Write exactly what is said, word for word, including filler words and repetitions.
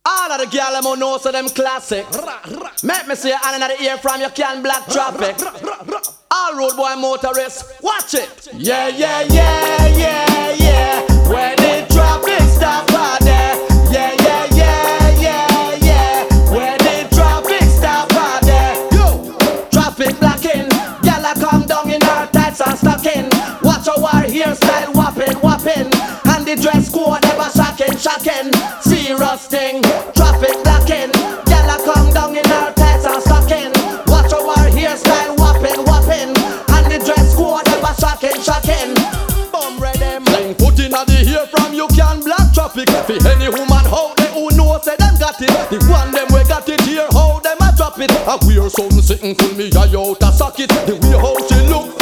All of the gyal them who know so them classic. Make me see your hand in the ear from you can block traffic. All road boy motorists, watch it. Yeah, yeah, yeah, yeah, yeah. When the traffic stop out there. Yeah, yeah, yeah, yeah, yeah. When the traffic stop out there. Yo, traffic blocking. Gyal a come down in her tights and stocking. Watch our hairstyle whopping, whopping. And the dress code ever shocking, shocking. Serious thing, traffic blocking. Gyal a come down in her tights and stocking. Watch our hairstyle whopping, whopping. And the dress code ever shocking, shocking. Bum ready, fling foot inna the ear from you can block traffic. For any woman out there who know say them got it. The one them we got it here, how them a drop it. I wear something sitting full me eye out a socket. The way how she look